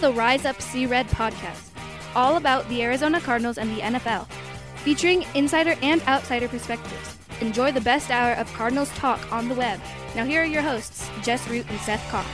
the Rise Up See Red podcast, all about the Arizona Cardinals and the NFL, featuring insider and outsider perspectives. Enjoy the best hour of Cardinals talk on the web. Now here are your hosts, Jess Root and Seth Cox.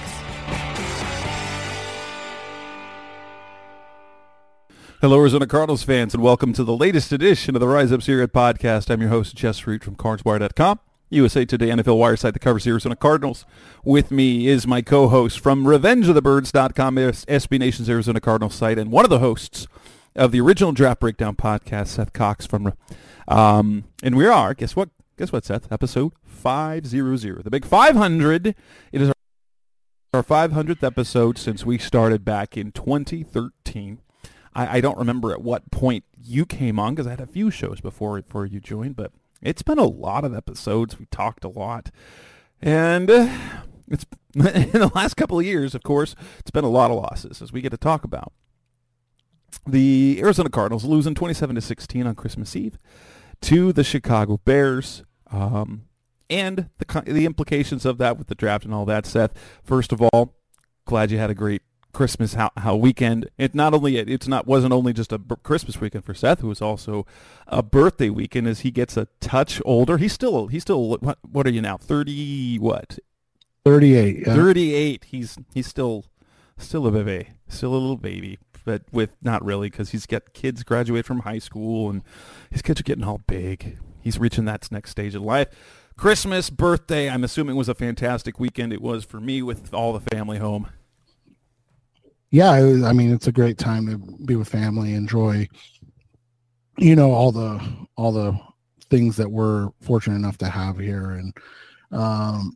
Hello, Arizona Cardinals fans, and welcome to the latest edition of the Rise Up See Red podcast. I'm your host, Jess Root from CardsWire.com, USA Today NFL wire site that covers the Arizona Cardinals. With me is my co-host from RevengeOfTheBirds.com, SB Nation's Arizona Cardinals site, and one of the hosts of the original Draft Breakdown podcast, Seth Cox from, and we are, guess what, Seth? Episode 500, the big 500. It is our 500th episode since we started back in 2013. I don't remember at what point you came on because I had a few shows before you joined, but it's been a lot of episodes. We talked a lot, and it's in the last couple of years, of course, it's been a lot of losses as we get to talk about. The Arizona Cardinals losing 27-16 on Christmas Eve to the Chicago Bears, and the implications of that with the draft and all that. Seth, first of all, glad you had a great Christmas how weekend. Wasn't only just a Christmas weekend for Seth, who was also a birthday weekend as he gets a touch older. He's still what are you now? 30 what? 38. Yeah. 38. He's still a baby, still a little baby, but with not really, because he's got kids graduate from high school and his kids are getting all big. He's reaching that next stage of life. Christmas, birthday, I'm assuming was a fantastic weekend. It was for me with all the family home. Yeah, it's a great time to be with family, enjoy, all the things that we're fortunate enough to have here, and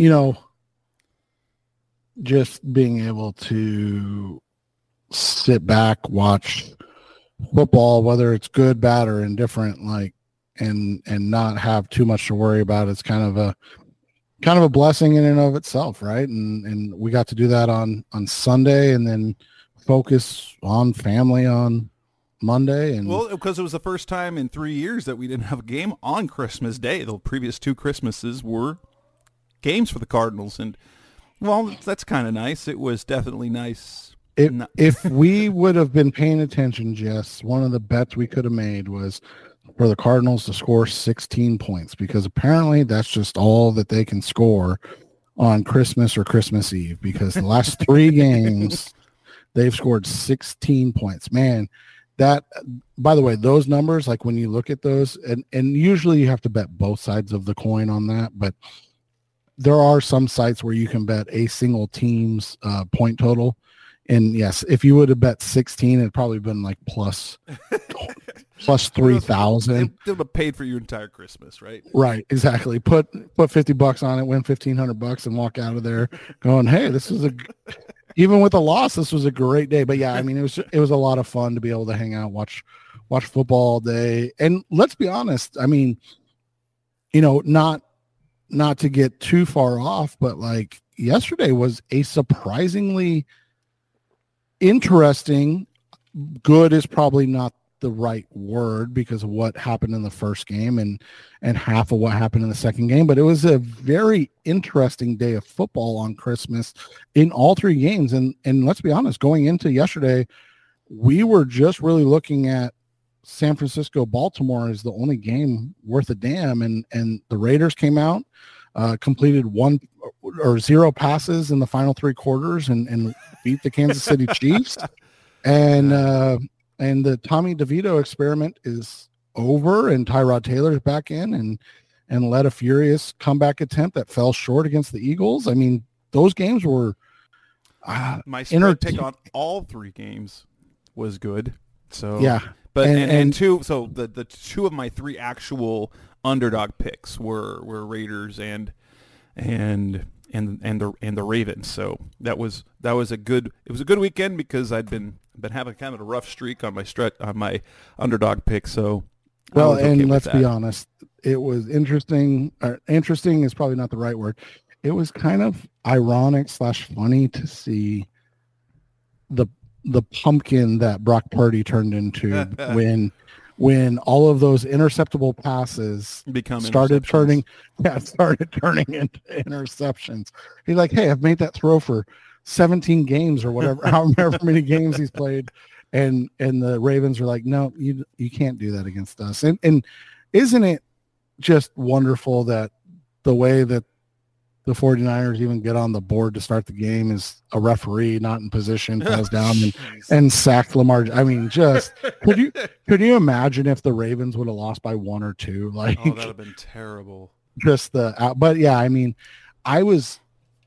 just being able to sit back, watch football, whether it's good, bad, or indifferent, and not have too much to worry about. It's kind of a blessing in and of itself, right? And we got to do that on Sunday, and then focus on family on Monday. And well, because it was the first time in 3 years that we didn't have a game on Christmas Day. The previous two Christmases were games for the Cardinals, and well, that's kind of nice. It was definitely nice. If we would have been paying attention, Jess, one of the bets we could have made was for the Cardinals to score 16 points, because apparently that's just all that they can score on Christmas or Christmas Eve, because the last three games they've scored 16 points. Man, that, by the way, those numbers, like when you look at those, and usually you have to bet both sides of the coin on that, but there are some sites where you can bet a single team's point total. And yes, if you would have bet 16, it'd probably been like plus 3,000. They would have paid for your entire Christmas, right? Right, exactly. Put $50 on it, win $1,500, and walk out of there going, "Hey, this is even with a loss, this was a great day." But yeah, it was a lot of fun to be able to hang out, watch football all day. And let's be honest, not to get too far off, but like yesterday was a surprisingly interesting. Good is probably not the right word because of what happened in the first game and half of what happened in the second game, but it was a very interesting day of football on Christmas in all three games. And let's be honest, going into yesterday, we were just really looking at San Francisco Baltimore as the only game worth a damn, and the Raiders came out, completed 1 or 0 passes in the final 3 quarters and beat the Kansas City Chiefs. And the Tommy DeVito experiment is over, and Tyrod Taylor's back in and led a furious comeback attempt that fell short against the Eagles. Those games were my spread pick on all 3 games was good. So yeah, but and two. So the 2 of my 3 actual underdog picks were Raiders and the Ravens. So that was a good weekend because I'd been having kind of a rough streak on my underdog pick. So well, and let's be honest, it was interesting. Interesting is probably not the right word. It was kind of ironic / funny to see the pumpkin that Brock Purdy turned into when all of those interceptable passes started turning into interceptions. He's like, "Hey, I've made that throw for 17 games or whatever, however many games he's played. And the Ravens are like, no, you can't do that against us. And isn't it just wonderful that the way that the 49ers even get on the board to start the game is a referee not in position falls down and sacks Lamar. I mean, just could you imagine if the Ravens would have lost by 1 or 2? Like, oh, that'd have been terrible. But yeah, I was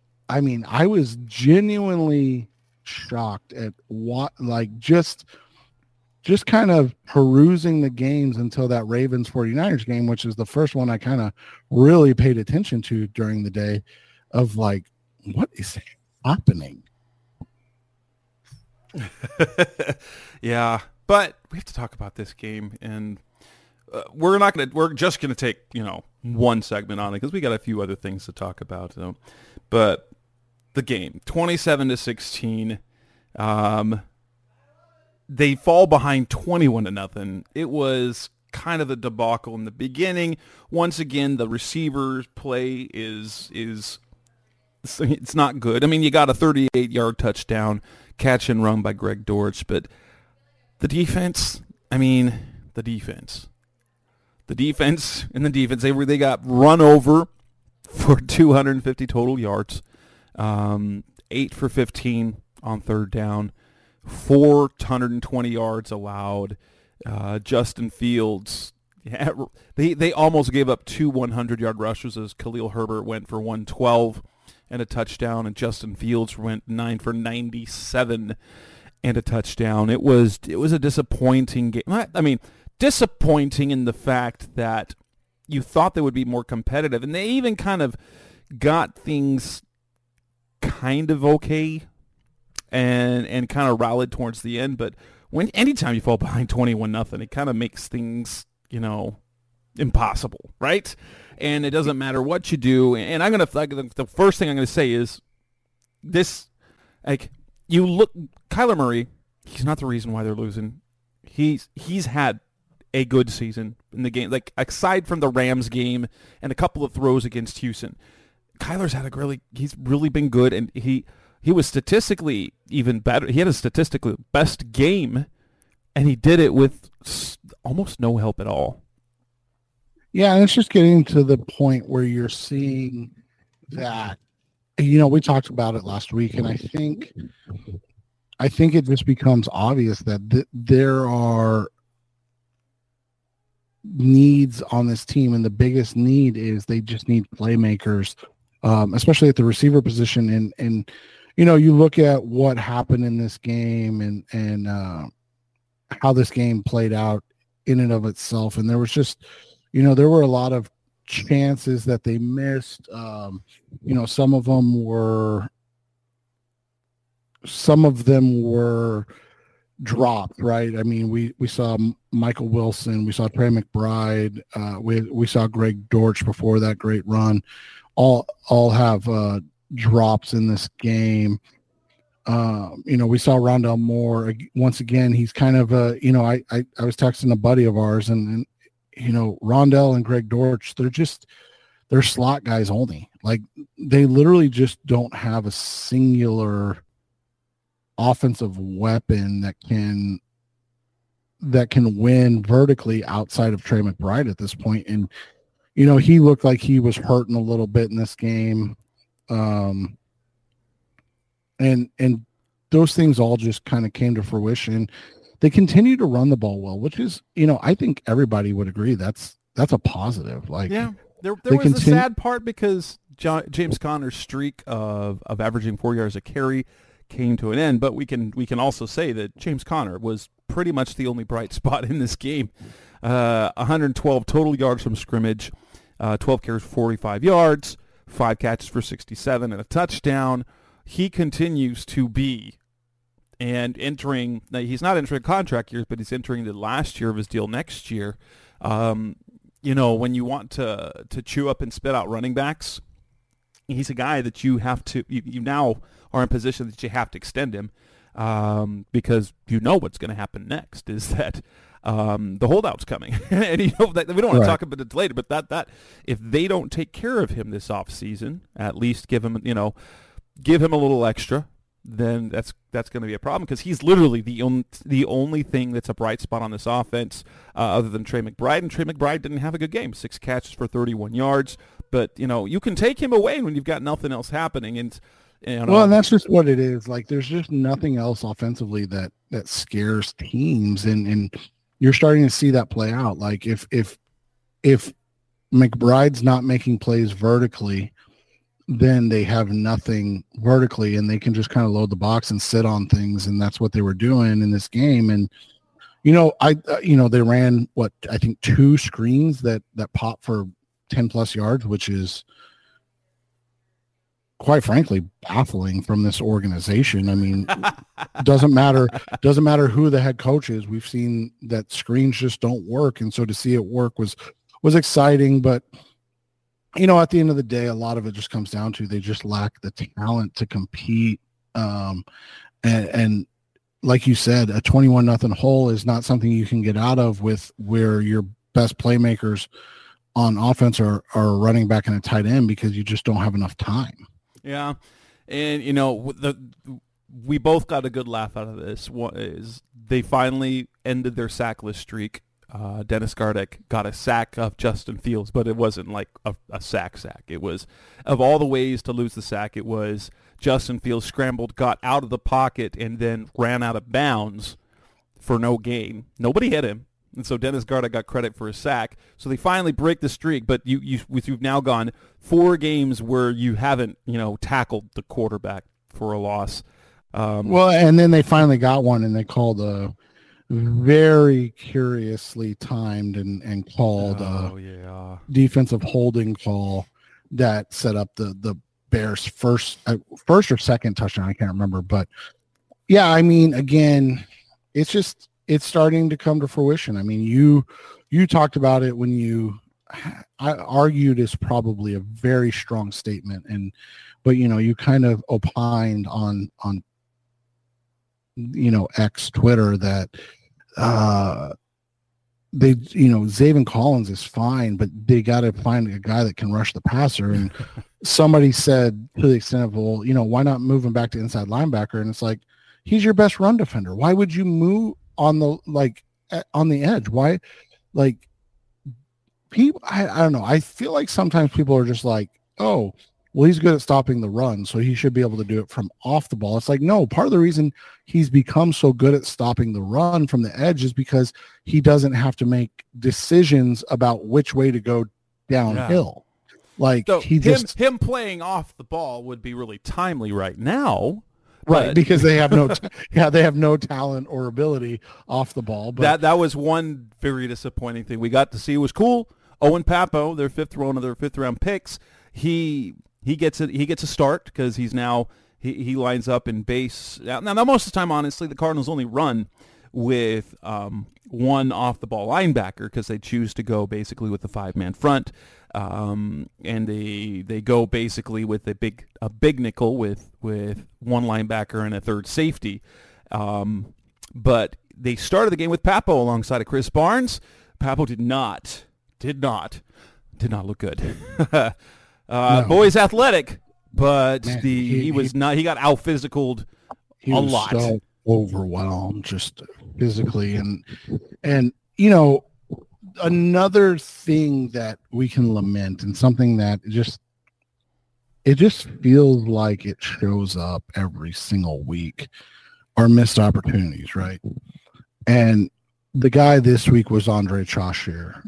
genuinely shocked at what, like, just kind of perusing the games until that Ravens 49ers game, which is the first one I kind of really paid attention to during the day, of like, what is happening? Yeah, but we have to talk about this game, and we're just gonna take one segment on it because we got a few other things to talk about. But the game, 27-16. They fall behind 21-0. It was kind of a debacle in the beginning. Once again, the receivers play is it's not good. I mean, you got a 38-yard touchdown catch and run by Greg Dortch, but the defense. They got run over for 250 total yards, 8 for 15 on third down. 420 yards allowed. Justin Fields, they almost gave up 2 100-yard rushes as Khalil Herbert went for 112 and a touchdown, and Justin Fields went 9 for 97 and a touchdown. It was a disappointing game. I mean, disappointing in the fact that you thought they would be more competitive, and they even kind of got things kind of okay and kind of rallied towards the end. But anytime you fall behind 21-0, it kind of makes things, impossible, right? And it doesn't matter what you do. And the first thing I'm gonna say is this: like, you look, Kyler Murray, he's not the reason why they're losing. He's had a good season in the game, like aside from the Rams game and a couple of throws against Houston. Kyler's he's really been good, and he was statistically even better. He had a statistically best game, and he did it with almost no help at all. Yeah, and it's just getting to the point where you're seeing that, we talked about it last week, and I think it just becomes obvious that there are needs on this team, and the biggest need is they just need playmakers, especially at the receiver position. And you look at what happened in this game and how this game played out in and of itself. And there was just, there were a lot of chances that they missed. Some of them were dropped, right? I mean, we saw Michael Wilson, we saw Trey McBride, we saw Greg Dortch before that great run, all have drops in this game. We saw Rondale Moore once again. He's kind of I was texting a buddy of ours, and Rondale and Greg Dortch, they're slot guys only. Like, they literally just don't have a singular offensive weapon that can win vertically outside of Trey McBride at this point. And he looked like he was hurting a little bit in this game. And those things all just kind of came to fruition. They continue to run the ball well, which is, I think everybody would agree that's a positive. Like, yeah, there was a sad part because James Conner's streak of averaging 4 yards a carry came to an end, but we can also say that James Conner was pretty much the only bright spot in this game. 112 total yards from scrimmage, 12 carries, 45 yards, 5 catches for 67 and a touchdown. He continues to be, and he's not entering contract years, but he's entering the last year of his deal next year. When you want to chew up and spit out running backs, he's a guy that you have to, you now are in position that you have to extend him, because what's going to happen next is that the holdout's coming. And that we don't want to talk about it later, but that if they don't take care of him this offseason, at least give him a little extra, then that's going to be a problem because he's literally the only thing that's a bright spot on this offense other than Trey McBride. And Trey McBride didn't have a good game, 6 catches for 31 yards. But, you can take him away when you've got nothing else happening. And well, and that's just what it is. Like, there's just nothing else offensively that scares teams. And you're starting to see that play out. Like, if McBride's not making plays vertically, then they have nothing vertically, and they can just kind of load the box and sit on things, and that's what they were doing in this game. And they ran I think 2 screens that popped for 10 plus yards, which is quite frankly baffling from this organization. I mean, doesn't matter who the head coach is. We've seen that screens just don't work, and so to see it work was exciting, but at the end of the day, a lot of it just comes down to they just lack the talent to compete. And like you said, a 21-0 hole is not something you can get out of with where your best playmakers on offense are running back and a tight end because you just don't have enough time. Yeah. And, we both got a good laugh out of this. One is they finally ended their sackless streak. Dennis Gardeck got a sack of Justin Fields, but it wasn't like a sack. It was, of all the ways to lose the sack, it was Justin Fields scrambled, got out of the pocket, and then ran out of bounds for no gain. Nobody hit him, and so Dennis Gardeck got credit for a sack. So they finally break the streak, but you've now gone 4 games where you haven't, tackled the quarterback for a loss. Well, and then they finally got one, and they called a very curiously timed and called defensive holding call that set up the Bears' first or second touchdown. I can't remember, but yeah, I mean, again, it's starting to come to fruition. I mean, you talked about it when I argued is probably a very strong statement, but you kind of opined on X Twitter that Zaven Collins is fine, but they got to find a guy that can rush the passer. And somebody said to the extent of, well, why not move him back to inside linebacker? And it's like, he's your best run defender. Why would you move on the edge? Why, people, I don't know. I feel like sometimes people are just like, oh, well, he's good at stopping the run, so he should be able to do it from off the ball. It's like, no, part of the reason he's become so good at stopping the run from the edge is because he doesn't have to make decisions about which way to go downhill. Yeah. Him playing off the ball would be really timely right now. Right, because they have no talent or ability off the ball. But that was one very disappointing thing we got to see. It was cool. Owen Pappoe, their fifth round picks, he gets a start because he's now he lines up in base. Now most of the time, honestly, the Cardinals only run with one off the ball linebacker because they choose to go basically with the 5-man front, and they go basically with a big nickel with one linebacker and a third safety. But they started the game with Pappoe alongside of Chris Barnes. Pappoe did not look good. No. Boy's athletic, but man, he got out physicaled a lot. So overwhelmed just physically, and another thing that we can lament, and something that it just feels like it shows up every single week, are missed opportunities, right? And the guy this week was Andre Chaucier.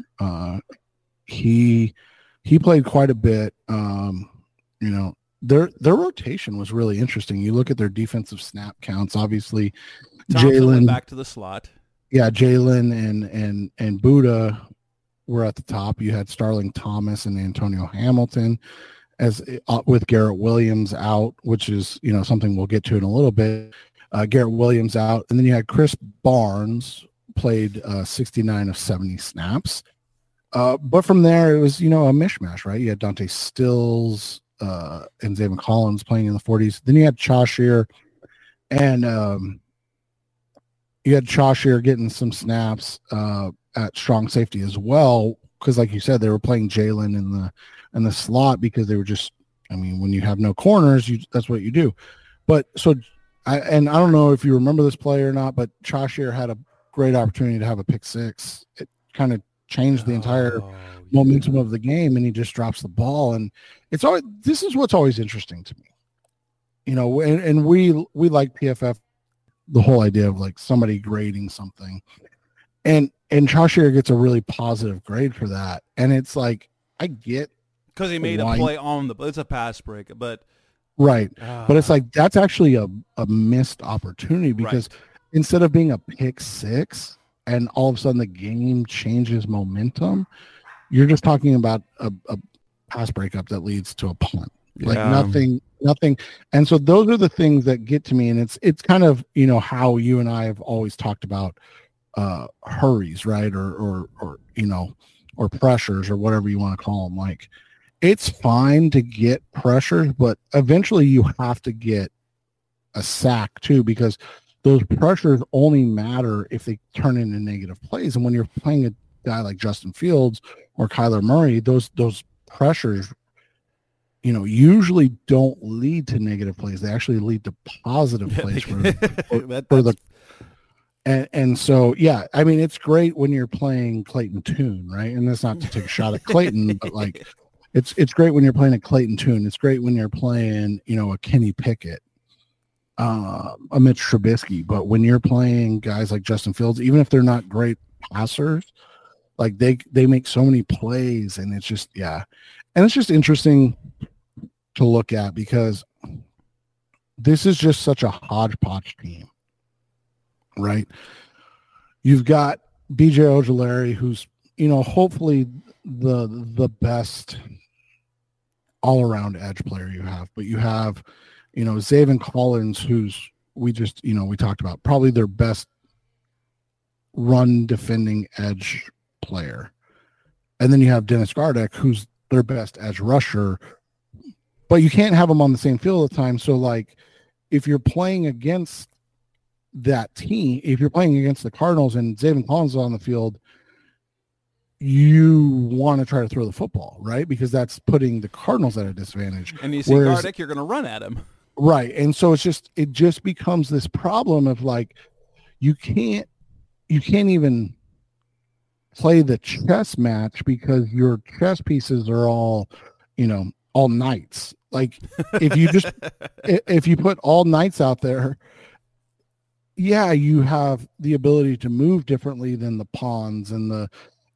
He played quite a bit. Their rotation was really interesting. You look at their defensive snap counts. Obviously, Jalen went back to the slot. Yeah, Jalen and Buddha were at the top. You had Starling Thomas and Antonio Hamilton as with Garrett Williams out, which is something we'll get to in a little bit. Garrett Williams out, and then you had Chris Barnes played 69 of 70 snaps. But from there, it was, a mishmash, right? You had Dante Stills and Zaven Collins playing in the 40s. Then you had Chaucier, and you had Chaucier getting some snaps at strong safety as well, because like you said, they were playing Jalen in the slot because they were just, when you have no corners, that's what you do. But so And I don't know if you remember this play or not, but Chaucier had a great opportunity to have a pick six. It kind of changed the entire momentum of the game, and he just drops the ball. And this is what's always interesting to me, and we like PFF, the whole idea of like somebody grading something, and Chaucier gets a really positive grade for that. And it's like, I get, because he made a play it's a pass break, but right. But it's like, that's actually a missed opportunity, because instead of being a pick six and all of a sudden the game changes momentum, you're just talking about a pass breakup that leads to a punt. Like nothing. And so those are the things that get to me. And it's kind of, how you and I have always talked about hurries, right? Or pressures, or whatever you want to call them. Like, it's fine to get pressures, but eventually you have to get a sack too, because those pressures only matter if they turn into negative plays. And when you're playing a guy like Justin Fields or Kyler Murray, those pressures, usually don't lead to negative plays. They actually lead to positive plays And so, yeah, I mean, it's great when you're playing Clayton Tune, right? And that's not to take a shot at Clayton, but like, it's great when you're playing a Clayton Tune. It's great when you're playing, a Kenny Pickett, a Mitch Trubisky. But when you're playing guys like Justin Fields, even if they're not great passers, like they make so many plays, and it's just, and it's just interesting to look at, because this is just such a hodgepodge team, right? You've got BJ Ojulari, who's, hopefully the best all-around edge player you have, but you have, Zaven Collins, who's, we talked about, probably their best run defending edge player. And then you have Dennis Gardeck, who's their best edge rusher, but you can't have them on the same field all the time. So like, if you're playing against that team, if you're playing against the Cardinals and Zaven Collins is on the field, you want to try to throw the football, right? Because that's putting the Cardinals at a disadvantage. And you see Gardeck, you're going to run at him. Right. And so it just becomes this problem of like, you can't even play the chess match, because your chess pieces are all knights. Like, if you put all knights out there, you have the ability to move differently than the pawns and the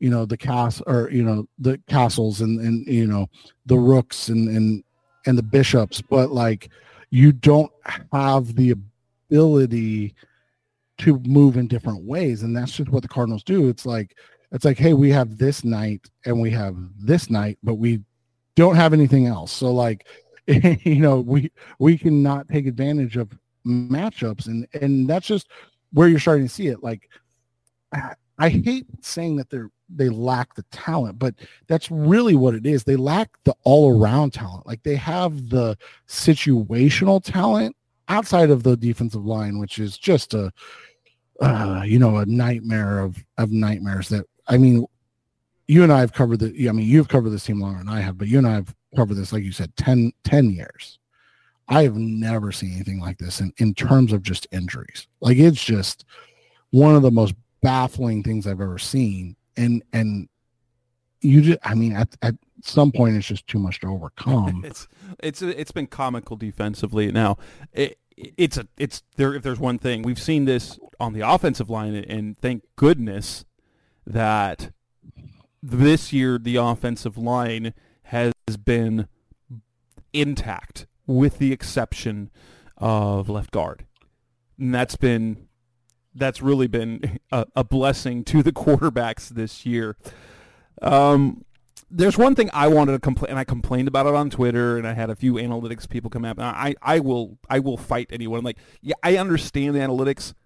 the castles and the rooks and the bishops, but like, you don't have the ability to move in different ways. And that's just what the Cardinals do. It's like, hey, we have this knight and we have this knight, but we don't have anything else. So like, we cannot take advantage of matchups, and that's just where you're starting to see it. Like, I hate saying that they lack the talent, but that's really what it is. They lack the all-around talent. Like, they have the situational talent outside of the defensive line, which is just a nightmare of nightmares. That, I mean, you and I have covered you've covered this team longer than I have, but you and I have covered this, like you said, 10 years. I have never seen anything like this in terms of just injuries. Like, it's just one of the most baffling things I've ever seen. And you just, I mean, at some point it's just too much to overcome. It's been comical defensively. Now, it's there. If there's one thing, we've seen this on the offensive line, and thank goodness that this year the offensive line has been intact, with the exception of left guard. And that's really been a blessing to the quarterbacks this year. There's one thing I wanted to complain, and I complained about it on Twitter, and I had a few analytics people come at me. I will fight anyone. I'm like, yeah, I understand the analytics.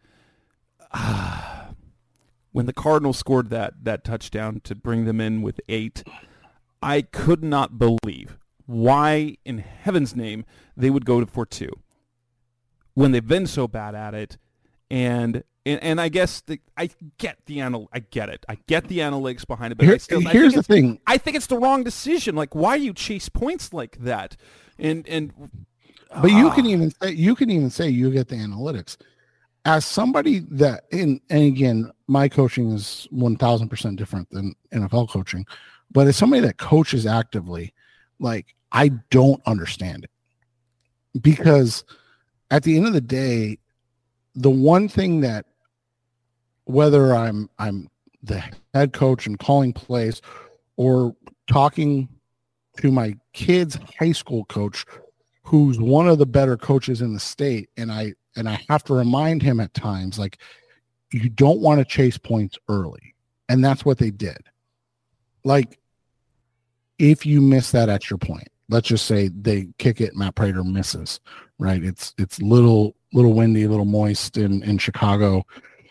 When the Cardinals scored that touchdown to bring them in with 8, I could not believe why in heaven's name they would go for 2 when they've been so bad at it. And I guess I get the analytics behind it, but here's the thing. I think it's the wrong decision. Like, why you chase points like that? And But you can even say you get the analytics. As somebody that, and again, my coaching is 1,000% different than NFL coaching, but as somebody that coaches actively, like, I don't understand it, because at the end of the day, the one thing that, whether I'm the head coach and calling plays or talking to my kid's high school coach, who's one of the better coaches in the state, and I have to remind him at times, like, you don't want to chase points early. And that's what they did. Like, if you miss that extra point, let's just say they kick it, Matt Prater misses, right? It's little windy, little moist in Chicago.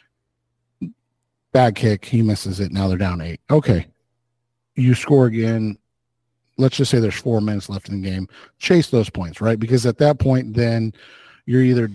Bad kick, he misses it. Now they're down 8. Okay. You score again. Let's just say there's 4 minutes left in the game. Chase those points, right? Because at that point, then you're either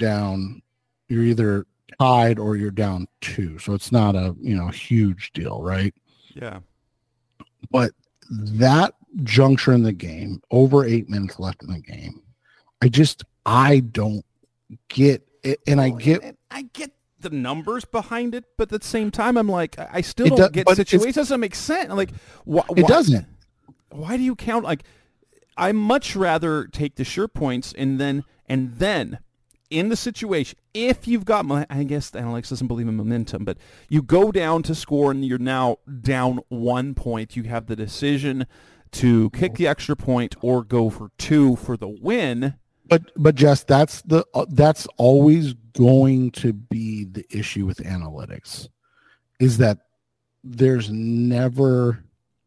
tied or you're down 2. So it's not a, huge deal, right? Yeah. But that juncture in the game, over 8 minutes left in the game, I don't get it. And I get the numbers behind it, but at the same time, I'm like, I still don't get situations. It doesn't make sense. I'm like, it doesn't. Why do you count? Like, I much rather take the sure points and then in the situation, if you've got, I guess the analytics doesn't believe in momentum, but you go down to score and you're now down 1 point, you have the decision to kick the extra point or go for 2 for the win. But Jess, that's always going to be the issue with analytics, is that there's never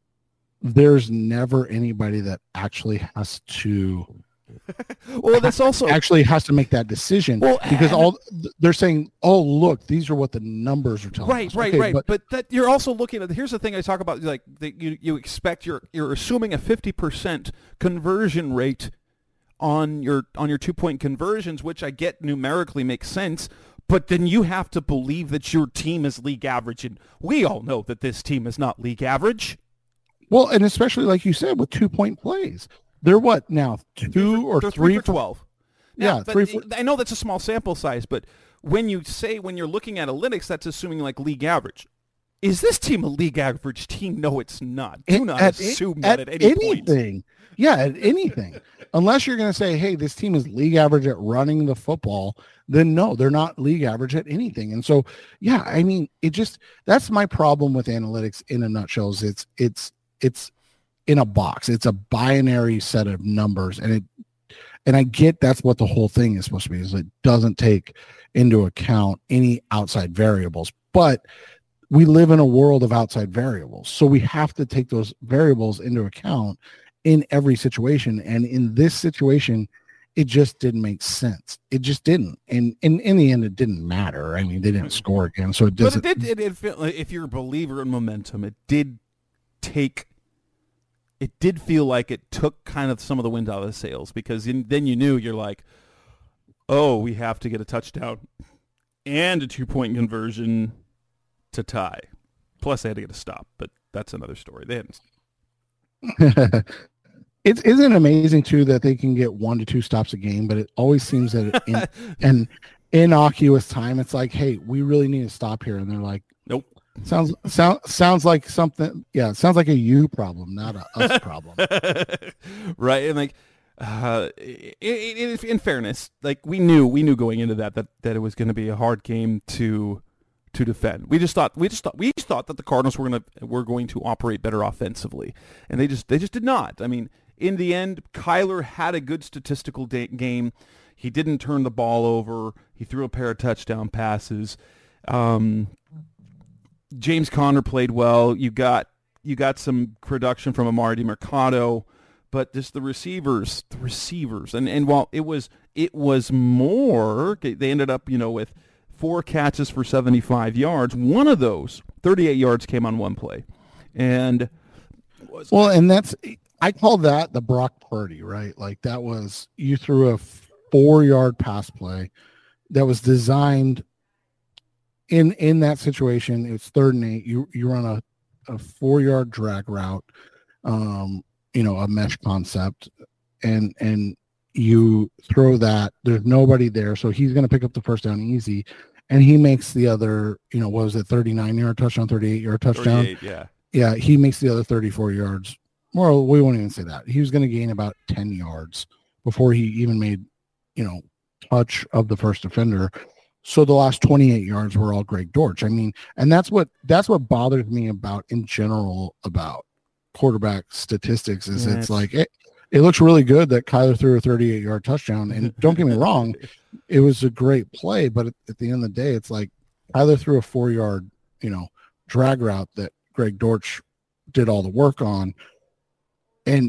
anybody that actually has to well, that's also actually has to make that decision, because they're saying, oh, look, these are what the numbers are telling us. Right. But that you're also looking at, here's the thing I talk about, like, you expect, you're assuming a 50% conversion rate on your 2-point conversions, which I get numerically makes sense, but then you have to believe that your team is league average, and we all know that this team is not league average. Well, and especially like you said, with 2-point plays, they're what now, 2 or 3 for 12. Now, I know that's a small sample size, but when you're looking at analytics, that's assuming like league average. Is this team a league average team? No, it's not. Do not assume that at any point. Yeah, at anything. Unless you're going to say, hey, this team is league average at running the football, then no, they're not league average at anything. And so, yeah, I mean, that's my problem with analytics in a nutshell. Is it's in a box. It's a binary set of numbers, and I get that's what the whole thing is supposed to be, is it doesn't take into account any outside variables. But we live in a world of outside variables, so we have to take those variables into account in every situation. And in this situation, it just didn't make sense. It just didn't. And in the end, it didn't matter. I mean, they didn't score again, so it doesn't. But it felt like, if you're a believer in momentum, it did feel like it took kind of some of the wind out of the sails, because then you knew, you're like, oh, we have to get a touchdown and a 2-point conversion to tie. Plus, they had to get a stop, but that's another story. They hadn't. Isn't it amazing too that they can get 1 to 2 stops a game, but it always seems that in an innocuous time, it's like, hey, we really need to stop here, and they're like, nope. Sounds like something. Yeah, it sounds like a you problem, not a us problem. Right, and like, in fairness, like we knew going into that it was going to be a hard game to defend. We just thought that the Cardinals were going to operate better offensively, and they just did not. I mean, in the end, Kyler had a good statistical game. He didn't turn the ball over. He threw a pair of touchdown passes. James Conner played well. You got some production from Amari DiMercato, but just the receivers, and while it was more, they ended up with 4 catches for 75 yards. One of those 38 yards came on one play, and that's, I call that the Brock Purdy, right? Like, that was, you threw a 4-yard pass play that was designed in that situation. It's 3rd and 8. You run a 4-yard drag route, a mesh concept, and you throw that, there's nobody there, so he's going to pick up the first down easy, and he makes the other, what was it, 39-yard touchdown, 38-yard touchdown? Yeah, he makes the other 34 yards. Well, we won't even say that. He was going to gain about 10 yards before he even made, touch of the first defender. So the last 28 yards were all Greg Dortch. I mean, and that's what bothers me about in general about quarterback statistics is it's like it looks really good that Kyler threw a 38-yard touchdown. And don't get me wrong, it was a great play, but at the end of the day, it's like Kyler threw a 4-yard, drag route that Greg Dortch did all the work on. And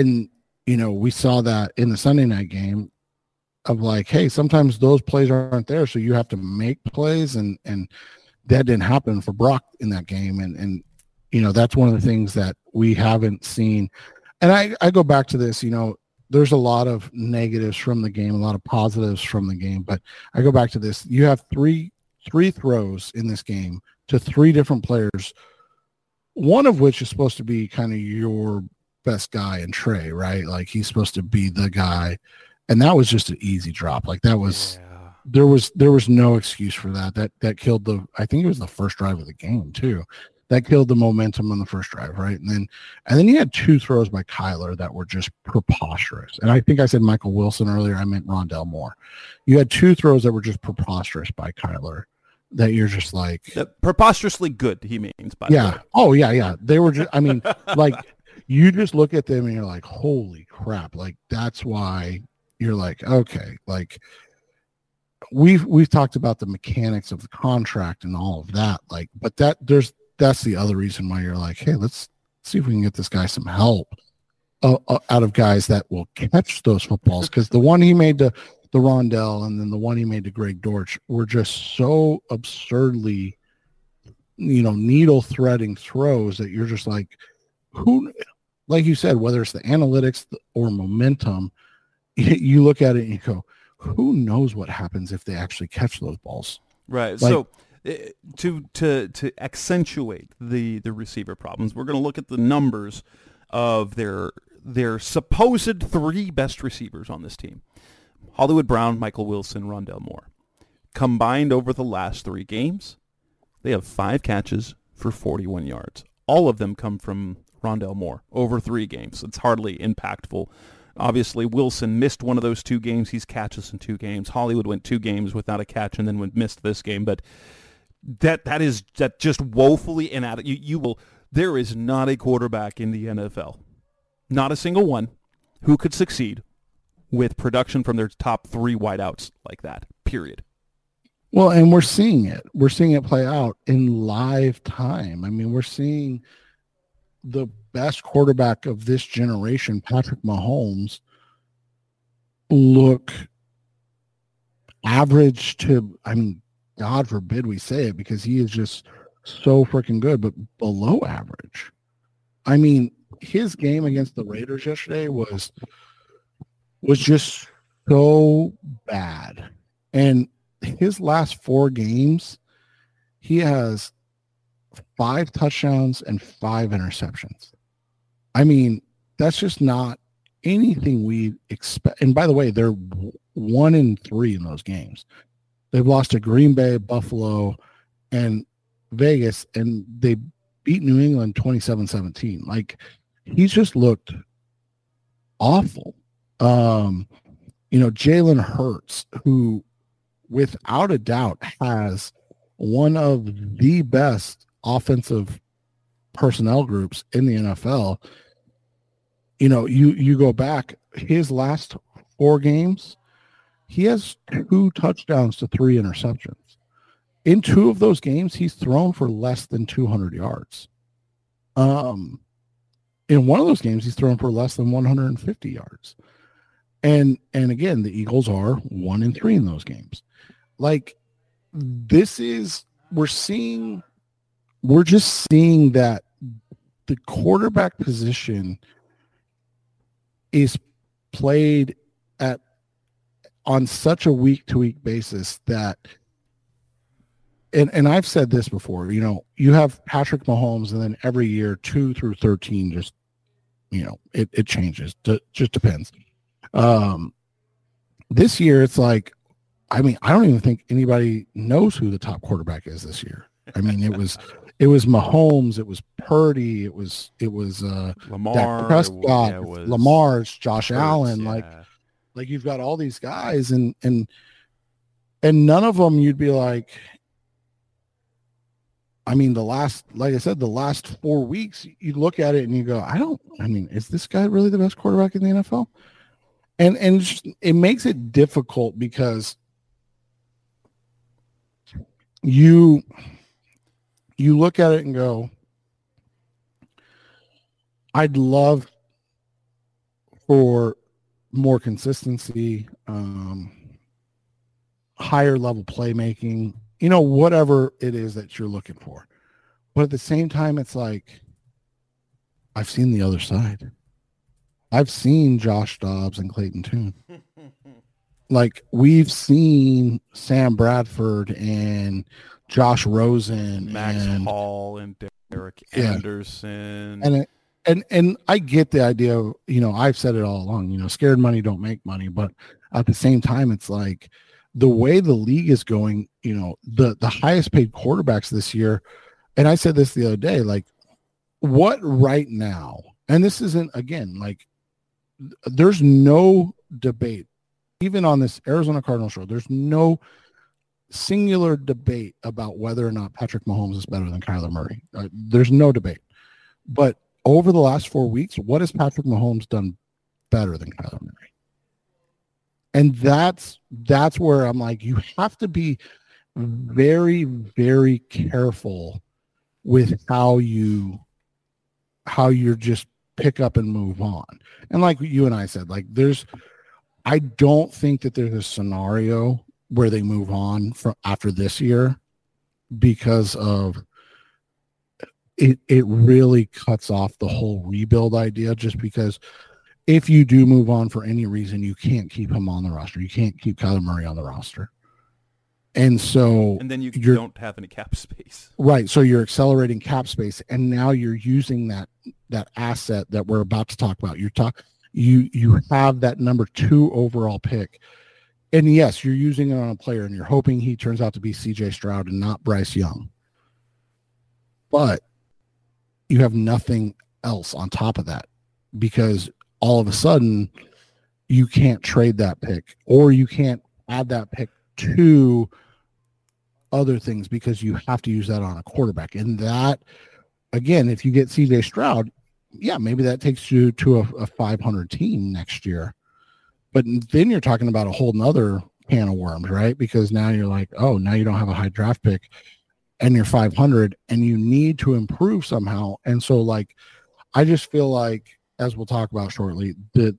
we saw that in the Sunday night game of like, hey, sometimes those plays aren't there, so you have to make plays, and that didn't happen for Brock in that game, and that's one of the things that we haven't seen. And I go back to this, there's a lot of negatives from the game, a lot of positives from the game, but I go back to this. You have three throws in this game to three different players, one of which is supposed to be kind of your best guy in Trey, right? Like he's supposed to be the guy. And that was just an easy drop. Like that was, there was no excuse for that. That killed I think it was the first drive of the game too. That killed the momentum on the first drive, right? And then you had two throws by Kyler that were just preposterous. And I think I said Michael Wilson earlier. I meant Rondell Moore. You had two throws that were just preposterous by Kyler that you're just like preposterously good. He means, by the way. Oh yeah. They were just. I mean, like you just look at them and you're like, holy crap! Like that's why. You're like, okay, like we've talked about the mechanics of the contract and all of that, like, but that's the other reason why you're like, hey, let's see if we can get this guy some help out of guys that will catch those footballs, because the one he made to the Rondell and then the one he made to Greg Dortch were just so absurdly, needle threading throws that you're just like, who, like you said, whether it's the analytics or momentum. You look at it and you go, who knows what happens if they actually catch those balls? Right. Like, so to accentuate the receiver problems, we're going to look at the numbers of their supposed three best receivers on this team. Hollywood Brown, Michael Wilson, Rondell Moore. Combined over the last 3 games, they have 5 catches for 41 yards. All of them come from Rondell Moore over 3 games. It's hardly impactful. Obviously, Wilson missed one of those 2 games. He's catches in 2 games. Hollywood went 2 games without a catch and then missed this game. But that just woefully inadequate. There is not a quarterback in the NFL, not a single one, who could succeed with production from their top 3 wideouts like that, period. Well, and we're seeing it. We're seeing it play out in live time. I mean, we're seeing the best quarterback of this generation, Patrick Mahomes, look average to, I mean, God forbid we say it because he is just so freaking good, but below average. I mean, his game against the Raiders yesterday was just so bad. And his last 4 games, he has 5 touchdowns and 5 interceptions. I mean, that's just not anything we expect. And by the way, they're 1-3 in those games. They've lost to Green Bay, Buffalo, and Vegas, and they beat New England 27-17. Like, he's just looked awful. Jalen Hurts, who without a doubt has one of the best offensive personnel groups in the NFL. You go back, his last 4 games, he has 2 touchdowns to 3 interceptions. In 2 of those games, he's thrown for less than 200 yards. In one of those games, he's thrown for less than 150 yards. And again, the Eagles are 1-3 in those games. Like, we're just seeing that the quarterback position is played on such a week-to-week basis that, and I've said this before, you have Patrick Mahomes, and then every year 2 through 13 just, it changes. It just depends. This year, it's like, I mean, I don't even think anybody knows who the top quarterback is this year. I mean, it was Mahomes, it was Purdy, it was Lamar, Dak Prescott, it was Lamar's, Josh Hurts, Allen, yeah. like you've got all these guys, and none of them you'd be like. I mean, like I said, the last 4 weeks, you look at it and you go, is this guy really the best quarterback in the NFL? And it makes it difficult because you look at it and go, I'd love for more consistency, higher level playmaking, whatever it is that you're looking for. But at the same time, it's like, I've seen the other side. I've seen Josh Dobbs and Clayton Tune. Like, we've seen Sam Bradford and Josh Rosen, Max and Hall and Derek Anderson. And I get the idea of, I've said it all along, scared money don't make money. But at the same time, it's like, the way the league is going, the highest paid quarterbacks this year, and I said this the other day, like, what right now, and this isn't, again, like, there's no debate, even on this Arizona Cardinals show, there's no singular debate about whether or not Patrick Mahomes is better than Kyler Murray. There's no debate. But over the last 4 weeks, what has Patrick Mahomes done better than Kyler Murray? And that's where I'm like, you have to be very, very careful with how you're just pick up and move on. And like you and I said, like, I don't think that there's a scenario where they move on from after this year, because of it really cuts off the whole rebuild idea, just because if you do move on for any reason, you can't keep him on the roster. You can't keep Kyler Murray on the roster. And then you don't have any cap space. Right. So you're accelerating cap space, and now you're using that asset that we're about to talk about. You have that number 2 overall pick. And yes, you're using it on a player, and you're hoping he turns out to be CJ Stroud and not Bryce Young. But you have nothing else on top of that, because all of a sudden you can't trade that pick, or you can't add that pick to other things, because you have to use that on a quarterback. And that, again, if you get CJ Stroud, yeah, maybe that takes you to a 500 team next year. But then you're talking about a whole nother can of worms, right? Because now you're like, oh, now you don't have a high draft pick and you're 500 and you need to improve somehow. And so, like, I just feel like, as we'll talk about shortly, that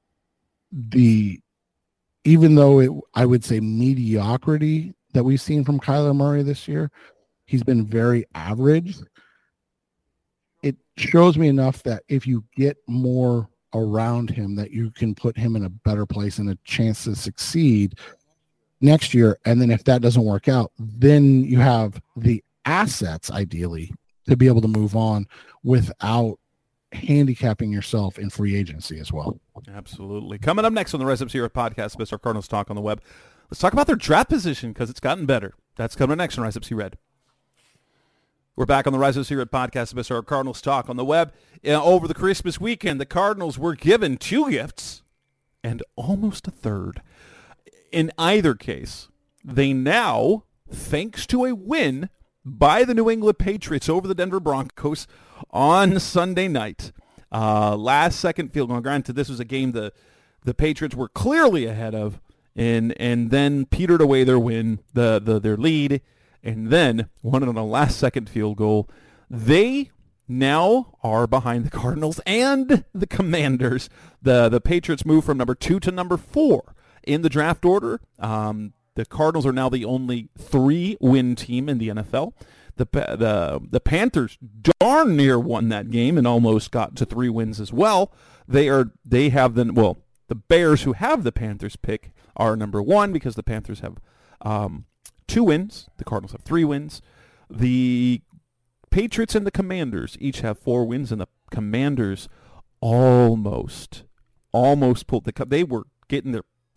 even though I would say mediocrity that we've seen from Kyler Murray this year, he's been very average. It shows me enough that if you get more around him, that you can put him in a better place and a chance to succeed next year. And then if that doesn't work out, then you have the assets, ideally, to be able to move on without handicapping yourself in free agency as well. Absolutely. Coming up next on the Rise Up Zero podcast, Mr. Cardinals Talk on the Web, let's talk about their draft position, because it's gotten better. That's coming next on Rise Up See Red. We're back on the Rise Up See Red podcast, Mr. Cardinals Talk on the Web. Over the Christmas weekend, the Cardinals were given 2 gifts and almost a third. In either case, they now, thanks to a win by the New England Patriots over the Denver Broncos on Sunday night, last second field goal. Granted, this was a game the Patriots were clearly ahead of, and then petered away their lead, and then won it on a last second field goal. They now are behind the Cardinals and the Commanders. The Patriots moved from number 2 to number 4 in the draft order. The Cardinals are now the only 3-win team in the NFL. The Panthers darn near won that game and almost got to 3 wins as well. The Bears, who have the Panthers pick, are number 1 because the Panthers have 2 wins. The Cardinals have 3 wins. The Patriots and the Commanders each have 4 wins, and the Commanders almost pulled they were getting their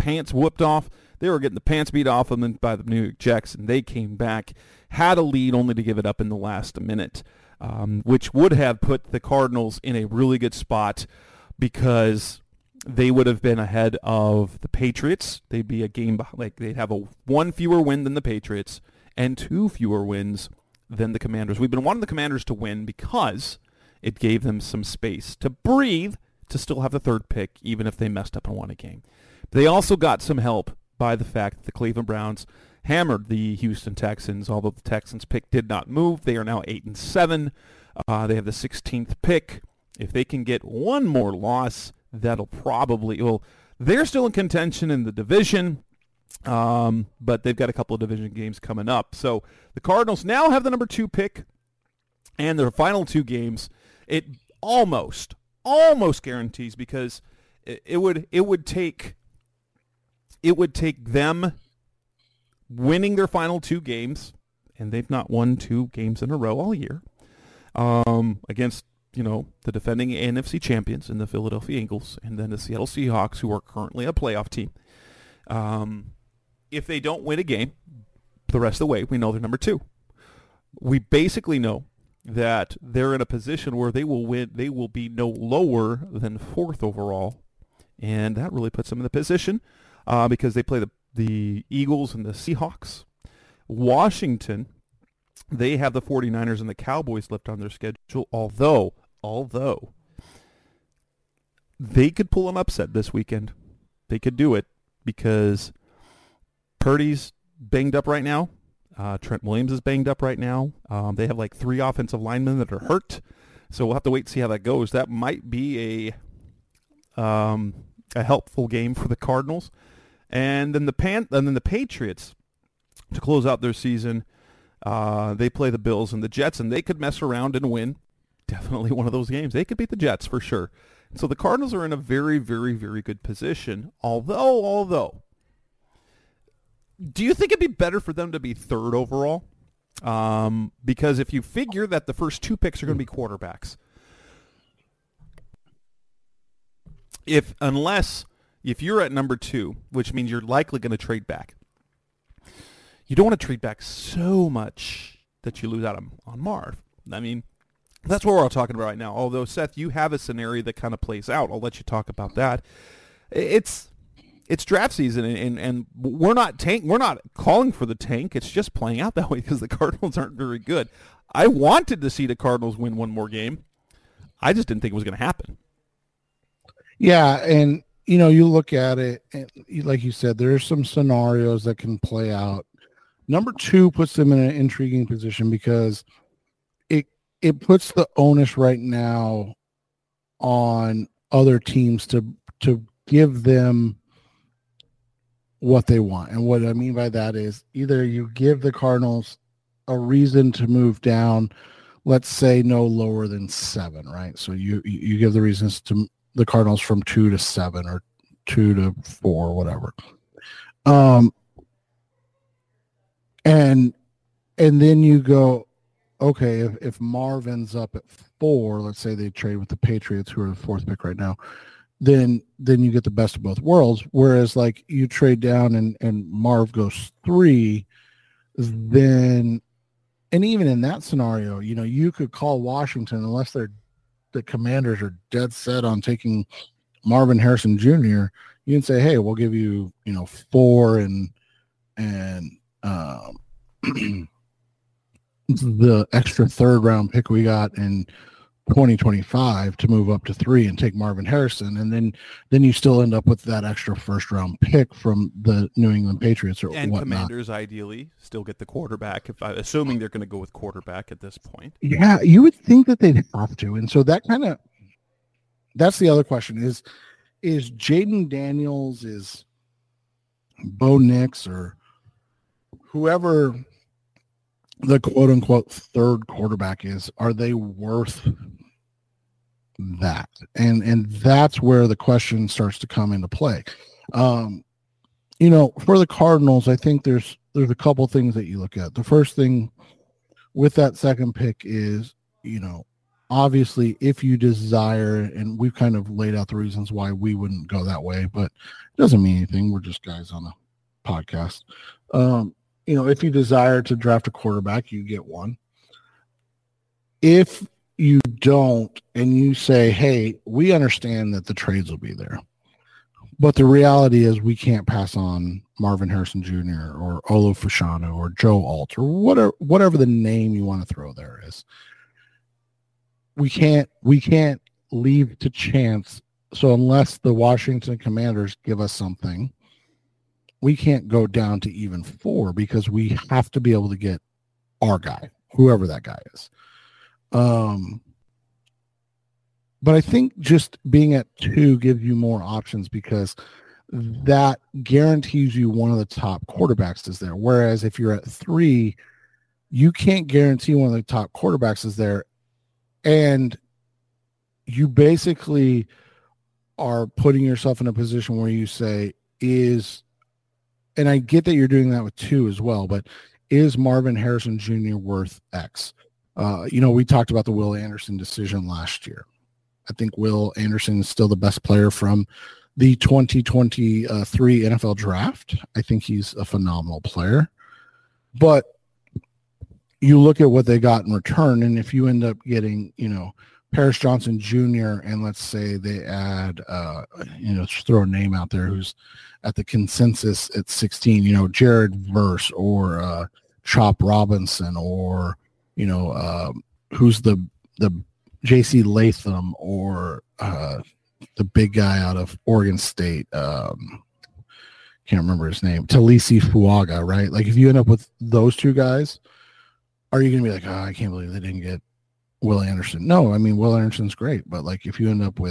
pants whooped off. They were getting the pants beat off them by the New York Jets, and they came back, had a lead only to give it up in the last minute, which would have put the Cardinals in a really good spot because they would have been ahead of the Patriots. They'd be a game like they'd have one fewer win than the Patriots and 2 fewer wins than the Commanders. We've been wanting the Commanders to win because it gave them some space to breathe to still have the 3rd pick, even if they messed up and won a game. They also got some help by the fact that the Cleveland Browns hammered the Houston Texans, although the Texans' pick did not move. They are now 8-7. They have the 16th pick. If they can get one more loss, that'll probably, well, they're still in contention in the division, but they've got a couple of division games coming up. So the Cardinals now have the number 2 pick, and their final 2 games, it almost guarantees, because it would take them winning their final 2 games, and they've not won 2 games in a row all year, against, the defending NFC champions in the Philadelphia Eagles and then the Seattle Seahawks, who are currently a playoff team. If they don't win a game the rest of the way, we know they're number 2. We basically know that they're in a position where they will win. They will be no lower than 4th overall, and that really puts them in the position because they play the Eagles and the Seahawks. Washington, they have the 49ers and the Cowboys left on their schedule, although they could pull an upset this weekend. They could do it because Purdy's banged up right now. Trent Williams is banged up right now. They have like 3 offensive linemen that are hurt, so we'll have to wait and see how that goes. That might be a helpful game for the Cardinals. And then the Patriots, to close out their season, they play the Bills and the Jets, and they could mess around and win. Definitely one of those games. They could beat the Jets for sure. So the Cardinals are in a very, very, very good position. Although, do you think it'd be better for them to be 3rd overall? Because if you figure that the first 2 picks are going to be quarterbacks, if you're at number 2, which means you're likely going to trade back, you don't want to trade back so much that you lose out on Marv. I mean, that's what we're all talking about right now. Although, Seth, you have a scenario that kind of plays out. I'll let you talk about that. It's draft season, and we're not calling for the tank. It's just playing out that way because the Cardinals aren't very good. I wanted to see the Cardinals win one more game. I just didn't think it was going to happen. Yeah, and you look at it, and like you said, there's some scenarios that can play out. Number 2 puts them in an intriguing position because it puts the onus right now on other teams to give them what they want. And what I mean by that is either you give the Cardinals a reason to move down, let's say no lower than 7, right? So you give the reasons to the Cardinals from 2 to 7 or 2 to 4, whatever. And then you go, okay, if Marv ends up at 4, let's say they trade with the Patriots, who are the 4th pick right now, then you get the best of both worlds. Whereas like you trade down and Marv goes 3, then, and even in that scenario, you could call Washington, unless the Commanders are dead set on taking Marvin Harrison Jr., you can say, hey, we'll give you, 4 and the extra 3rd round pick we got in 2025 to move up to 3 and take Marvin Harrison, and then you still end up with that extra 1st round pick from the New England Patriots or and whatnot. Commanders ideally still get the quarterback, assuming they're going to go with quarterback at this point. Yeah, you would think that they'd have to, and so that's the other question: is Jaden Daniels, is Bo Nix, or whoever the quote-unquote 3rd quarterback is, are they worth that? And that's where the question starts to come into play. For the Cardinals, I think there's a couple things that you look at. The first thing with that 2nd pick is, obviously, if you desire, and we've kind of laid out the reasons why we wouldn't go that way, but it doesn't mean anything. We're just guys on a podcast. If you desire to draft a quarterback, you get one. If you don't, and you say, hey, we understand that the trades will be there, but the reality is we can't pass on Marvin Harrison Jr. or Olu Fashanu or Joe Alt or whatever the name you want to throw there is. We can't leave to chance. So unless the Washington Commanders give us something, we can't go down to even 4 because we have to be able to get our guy, whoever that guy is. But I think just being at 2 gives you more options because that guarantees you one of the top quarterbacks is there. Whereas if you're at 3, you can't guarantee one of the top quarterbacks is there. And you basically are putting yourself in a position where you say, and I get that you're doing that with 2 as well, but is Marvin Harrison Jr. worth X? We talked about the Will Anderson decision last year. I think Will Anderson is still the best player from the 2023 NFL draft. I think he's a phenomenal player. But you look at what they got in return, and if you end up getting, Paris Johnson Jr., and let's say they add, just throw a name out there who's at the consensus at 16, Jared Verse or Chop Robinson or, who's the J.C. Latham or the big guy out of Oregon State. Can't remember his name. Talisi Fuaga, right? Like if you end up with those 2 guys, are you going to be like, oh, I can't believe they didn't get Will Anderson? No, I mean, Will Anderson's great. But like if you end up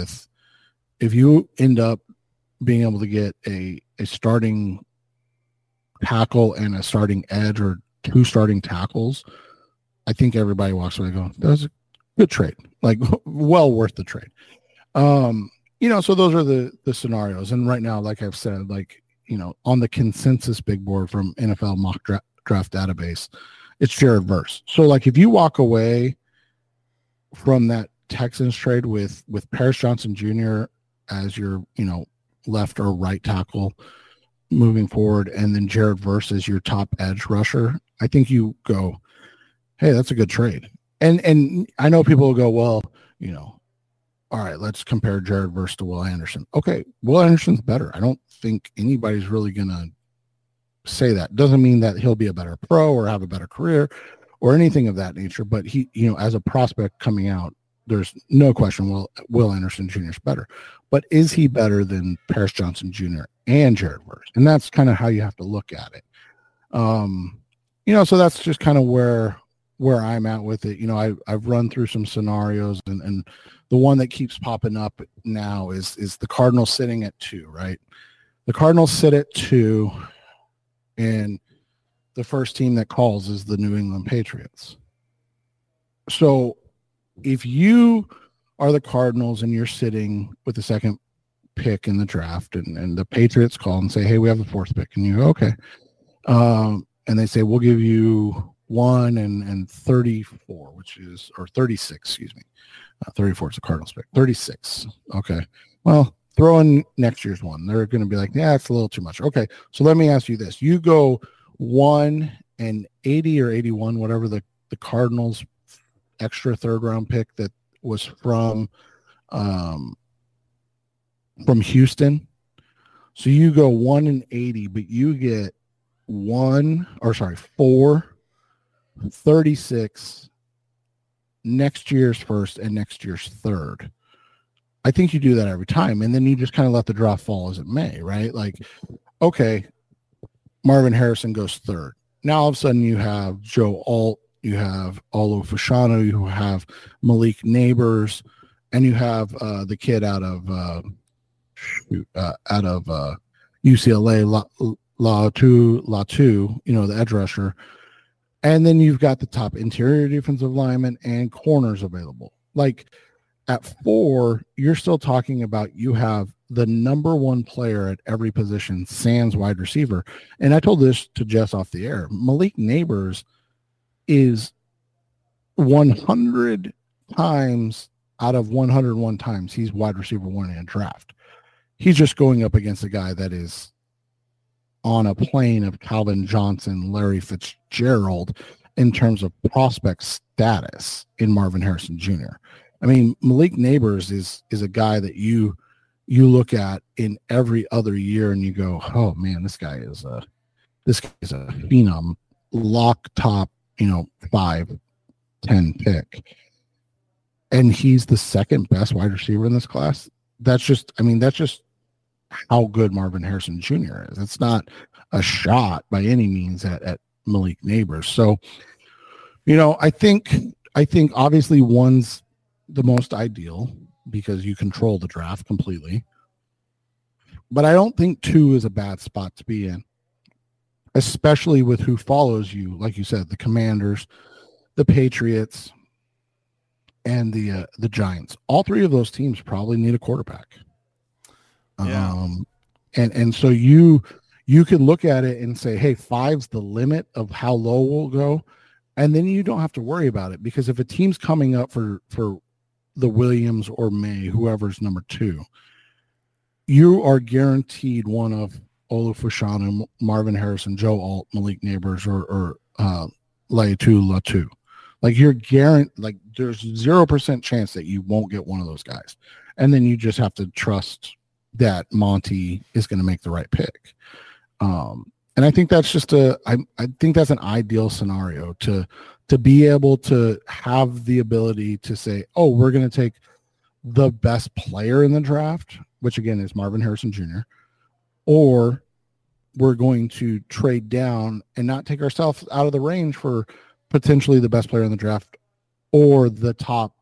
being able to get a starting tackle and a starting edge or 2 starting tackles, I think everybody walks away going, that was a good trade, like well worth the trade. So those are the scenarios. And right now, like I've said, on the consensus big board from NFL mock draft database, it's Jared Verse. So like if you walk away from that Texans trade with Paris Johnson Jr. as your, left or right tackle moving forward, and then Jared Verse as your top edge rusher, I think you go, hey, that's a good trade. And I know people will go, well, all right, let's compare Jared Verse to Will Anderson. Okay, Will Anderson's better. I don't think anybody's really going to say that. Doesn't mean that he'll be a better pro or have a better career or anything of that nature, but he, as a prospect coming out, there's no question Will Anderson Jr. is better. But is he better than Paris Johnson Jr. and Jared Verse? And that's kind of how you have to look at it. So that's just kind of where I'm at with it. I've run through some scenarios, and the one that keeps popping up now is the Cardinals sitting at 2, right? The Cardinals sit at 2, and the first team that calls is the New England Patriots. So if you are the Cardinals and you're sitting with the second pick in the draft, and the Patriots call and say, hey, we have the 4th pick, and you go, okay. And they say, we'll give you 1 and 34, or 36, excuse me. 34 is the Cardinals pick. 36. Okay. Well, throw in next year's one. They're going to be like, yeah, it's a little too much. Okay. So let me ask you this. You go 1 and 80 or 81, whatever the Cardinals extra 3rd round pick that was from Houston. So you go 1 and 80, but you get 4, 36, next year's 1st and next year's 3rd. I think you do that every time, and then you just kind of let the draft fall as it may, right? Like, okay, Marvin Harrison goes 3rd. Now all of a sudden you have Joe Alt, you have Olu Fashanu, you have Malik Neighbors, and you have the kid out of UCLA, Latu, the edge rusher. And then you've got the top interior defensive lineman and corners available. Like at 4, you're still talking about you have the number 1 player at every position, sans wide receiver. And I told this to Jess off the air. Malik Neighbors is 100% times out of 101 times he's wide receiver 1 in a draft. He's just going up against a guy that is on a plane of Calvin Johnson, Larry Fitzgerald in terms of prospect status in Marvin Harrison Jr. I mean, Malik Nabers is a guy that you look at in every other year and you go, oh man, this guy is a phenom, lock top, 5-10 pick. And he's the second best wide receiver in this class. That's just how good Marvin Harrison Jr. is. It's not a shot by any means at Malik Nabers. So, I think obviously one's the most ideal because you control the draft completely. But I don't think 2 is a bad spot to be in, especially with who follows you. Like you said, the Commanders, the Patriots, and the Giants. All 3 of those teams probably need a quarterback. Yeah. And so you can look at it and say, hey, 5's the limit of how low we'll go. And then you don't have to worry about it, because if a team's coming up for the Williams or May, whoever's number 2, you are guaranteed one of Olu Fashanu, Marvin Harrison, Joe Alt, Malik Nabers, or Laiatu Latu. Like, you're guaranteed, like, there's 0% chance that you won't get one of those guys. And then you just have to trust that Monty is going to make the right pick. And I think that's just I think that's an ideal scenario to be able to have the ability to say, oh, we're going to take the best player in the draft, which again is Marvin Harrison Jr., or we're going to trade down and not take ourselves out of the range for potentially the best player in the draft or the top,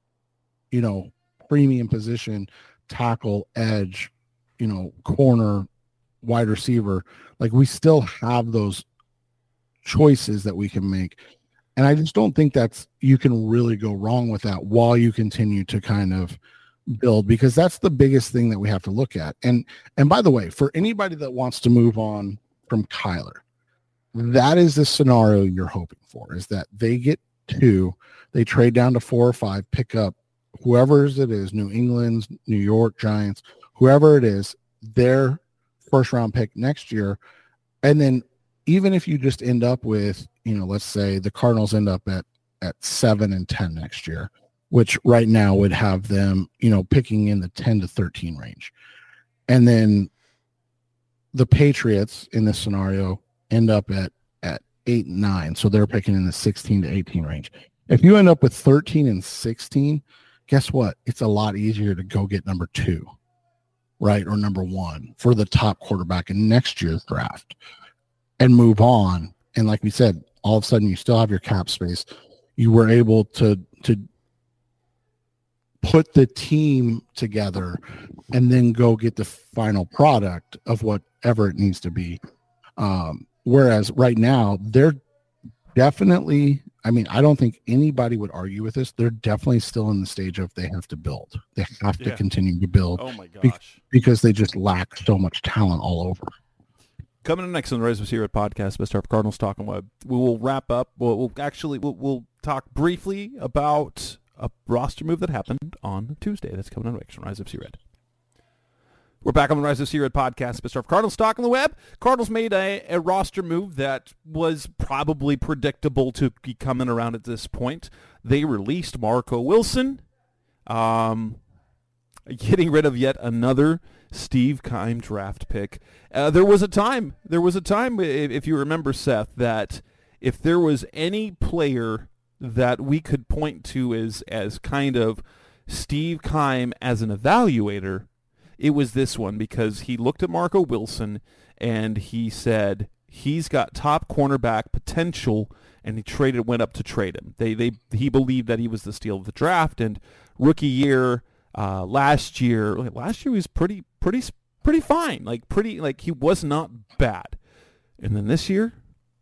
premium position, tackle, edge, corner, wide receiver. Like, we still have those choices that we can make. And I just don't think you can really go wrong with that while you continue to kind of build, because that's the biggest thing that we have to look at. And by the way, for anybody that wants to move on from Kyler, that is the scenario you're hoping for, is that they get 2, they trade down to 4 or 5, pick up whoever it is, New England's, New York Giants, whoever it is, their first round pick next year. And then even if you just end up with, let's say the Cardinals end up at 7 and 10 next year, which right now would have them, picking in the 10 to 13 range. And then the Patriots in this scenario end up at 8 and 9. So they're picking in the 16 to 18 range. If you end up with 13 and 16, guess what? It's a lot easier to go get number 2, right? Or number 1 for the top quarterback in next year's draft and move on. And like we said, all of a sudden you still have your cap space. You were able to put the team together and then go get the final product of whatever it needs to be. Whereas right now, they're definitely, I don't think anybody would argue with this. They're definitely still in the stage of they have to build. They have to continue to build. Oh my gosh. Because they just lack so much talent all over. Coming in next on the Rise of Sierra podcast, Best Start Cardinals Talking Web. We will wrap up. We'll talk briefly about a roster move that happened on Tuesday. That's coming on next on Rise of Sierra. We're back on the Rise of Sierra podcast. Best Start Cardinals Talking the Web. Cardinals made a roster move that was probably predictable to be coming around at this point. They released Marco Wilson, getting rid of yet another Steve Keim draft pick. There was a time, if you remember, Seth, that if there was any player that we could point to as kind of Steve Keim as an evaluator, it was this one, because he looked at Marco Wilson and he said he's got top cornerback potential, and he went up to trade him. He believed that he was the steal of the draft, and rookie year, last year he was pretty fine, like he was not bad. And then this year,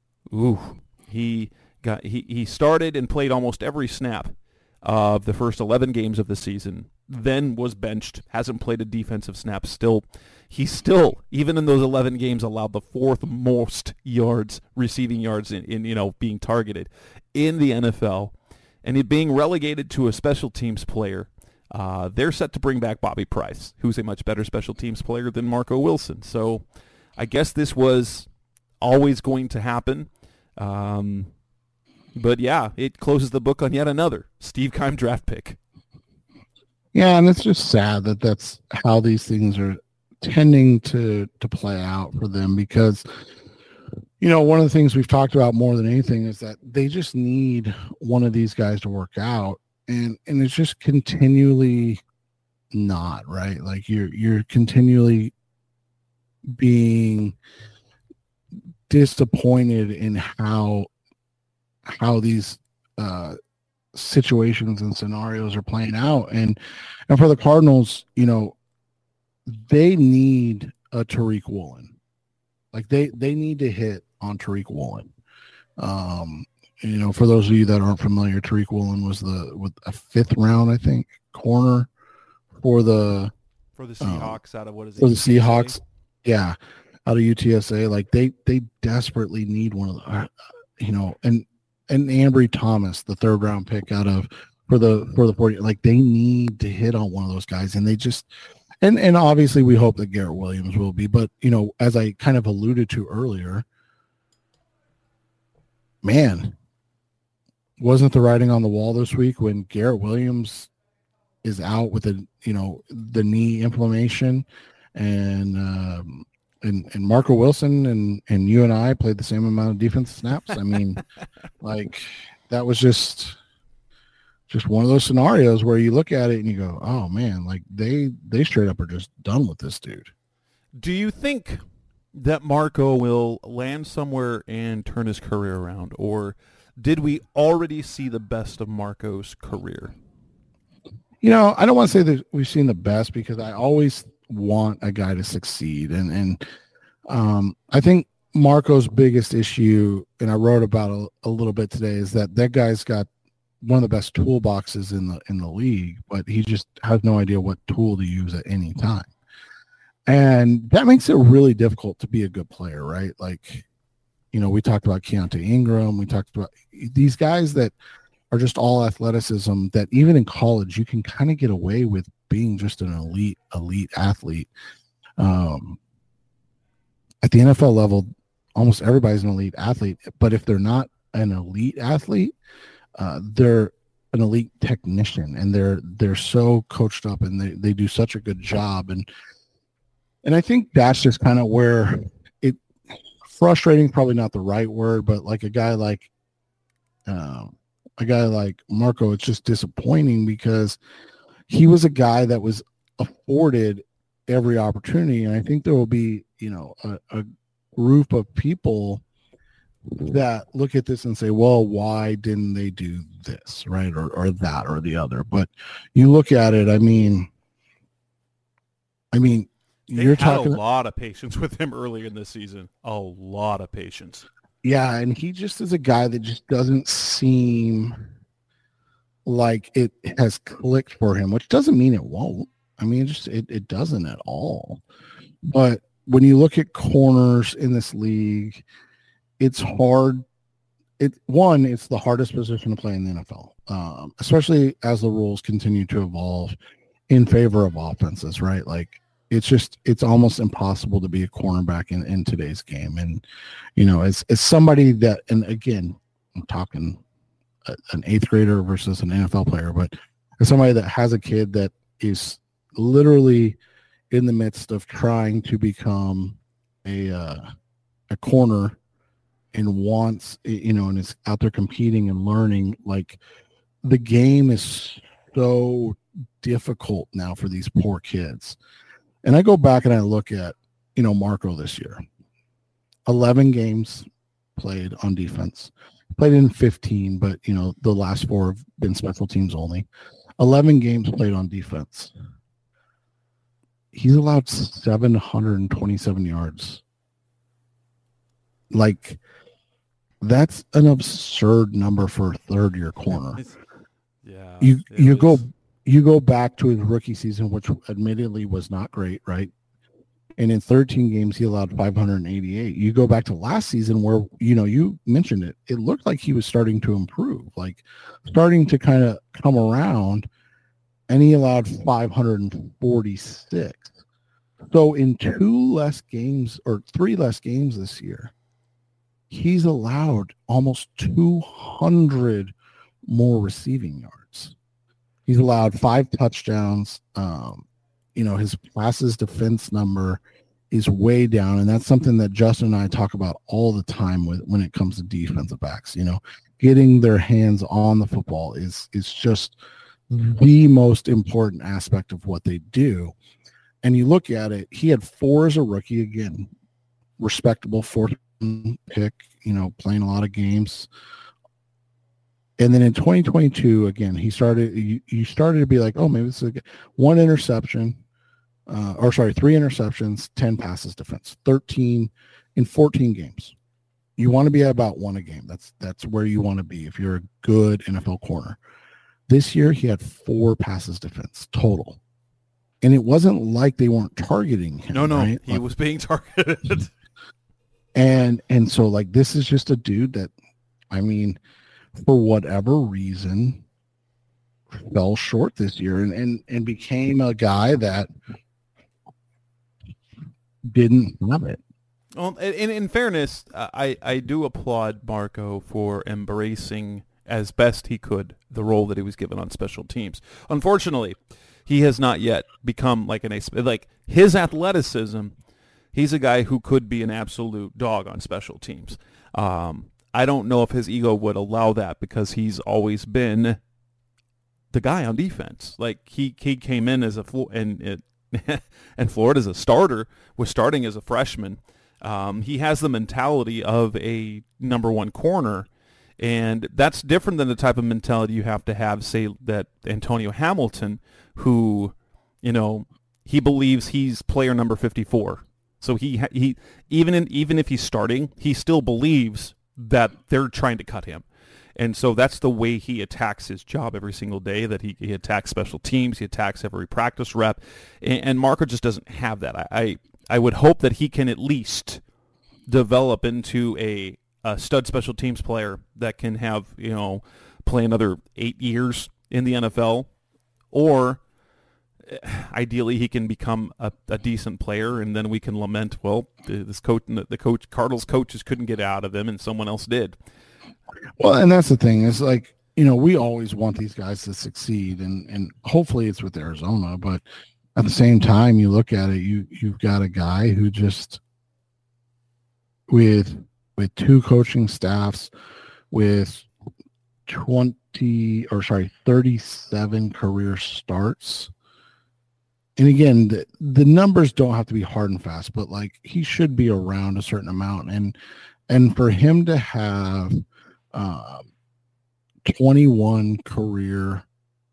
he started and played almost every snap of the first 11 games of the season, then was benched, hasn't played a defensive snap. He still, even in those 11 games, allowed the 4th most receiving yards in being targeted in the NFL. and it being relegated to a special teams player, they're set to bring back Bobby Price, who's a much better special teams player than Marco Wilson. So I guess this was always going to happen. But yeah, it closes the book on yet another Steve Keim draft pick. Yeah, and it's just sad that that's how these things are tending to play out for them, because one of the things we've talked about more than anything is that they just need one of these guys to work out, and it's just continually not right. Like you're continually being disappointed in how these situations and scenarios are playing out, and for the Cardinals, they need a Tariq Woolen. Like they need to hit on Tariq Woolen. For those of you that aren't familiar, Tariq Woolen was with a 5th round, I think, corner for the Seahawks out of what is it? For the Seahawks, yeah, out of UTSA. Like they desperately need one of the, and Ambry Thomas, the 3rd round pick for the 40, like they need to hit on one of those guys, and they just. And obviously we hope that Garrett Williams will be, but as I kind of alluded to earlier, man, wasn't the writing on the wall this week when Garrett Williams is out with the knee inflammation, and Marco Wilson and you and I played the same amount of defensive snaps. I mean, like that was just one of those scenarios where you look at it and you go, oh man, like they straight up are just done with this dude. Do you think that Marco will land somewhere and turn his career around, or did we already see the best of Marco's career? I don't want to say that we've seen the best, because I always want a guy to succeed. And I think Marco's biggest issue, and I wrote about a little bit today, is that guy's got one of the best toolboxes in the league, but he just has no idea what tool to use at any time. And that makes it really difficult to be a good player, right? Like, we talked about Keontae Ingram. We talked about these guys that are just all athleticism, that even in college, you can kind of get away with being just an elite athlete. At the NFL level, almost everybody's an elite athlete, but if they're not an elite athlete, they're an elite technician, and they're so coached up, and they do such a good job. And I think that's just kind of where it frustrating, probably not the right word, but like a guy like Marco, it's just disappointing, because he was a guy that was afforded every opportunity. And I think there will be, a group of people that look at this and say, well, why didn't they do this, right? Or that, or the other. But you look at it, I mean, you're talking a lot of patience with him early in this season. A lot of patience. Yeah, and he just is a guy that just doesn't seem like it has clicked for him, which doesn't mean it won't. I mean, it doesn't at all. But when you look at corners in this league, it's hard. It's the hardest position to play in the NFL, especially as the rules continue to evolve in favor of offenses, right? Like it's almost impossible to be a cornerback in today's game. And, as somebody that, and again, I'm talking an 8th grader versus an NFL player, but as somebody that has a kid that is literally in the midst of trying to become a corner and wants, and is out there competing and learning, like the game is so difficult now for these poor kids. And I go back and I look at, Marco this year, 11 games played on defense, played in 15, but, the last 4 have been special teams only. 11 games played on defense. He's allowed 727 yards. Like, that's an absurd number for a third-year corner. Yeah. You go back to his rookie season, which admittedly was not great, right? And in 13 games, he allowed 588. You go back to last season where, you mentioned it. It looked like he was starting to improve, like starting to kind of come around, and he allowed 546. So in 3 less games this year, he's allowed almost 200 more receiving yards. He's allowed 5 touchdowns. His passes defense number is way down, and that's something that Justin and I talk about all the time when it comes to defensive backs. Getting their hands on the football is just the most important aspect of what they do. And you look at it, he had 4 as a rookie, again, respectable 4th pick, playing a lot of games. And then in 2022, again, you started to be like, oh, maybe this is 1 interception, 3 interceptions, 10 passes defense, 13 in 14 games. You want to be at about 1 a game. That's where you want to be if you're a good NFL corner. This year, he had 4 passes defense total. And it wasn't like they weren't targeting him. No, right? He was being targeted. And so, like, this is just a dude that, for whatever reason, fell short this year and became a guy that didn't have it. Well, in fairness, I do applaud Marco for embracing as best he could the role that he was given on special teams. Unfortunately, he has not yet become like his athleticism. He's a guy who could be an absolute dog on special teams. I don't know if his ego would allow that because he's always been the guy on defense. Like he came in as and Florida as a starter, was starting as a freshman. He has the mentality of a number 1 corner, and that's different than the type of mentality you have to have, say, that Antonio Hamilton, who, he believes he's player number 54. So he even if he's starting, he still believes that they're trying to cut him. And so that's the way he attacks his job every single day, that he attacks special teams, he attacks every practice rep, and Marco just doesn't have that. I would hope that he can at least develop into a stud special teams player that can have, play another 8 years in the NFL, or ideally he can become a decent player, and then we can lament, well, the Cardinals coaches couldn't get out of him and someone else did. Well, and that's the thing, is like, we always want these guys to succeed, and hopefully it's with Arizona, but at the same time, you look at it, you've got a guy who just, with 2 coaching staffs, with 37 career starts. And again, the numbers don't have to be hard and fast, but like he should be around a certain amount. And for him to have 21 career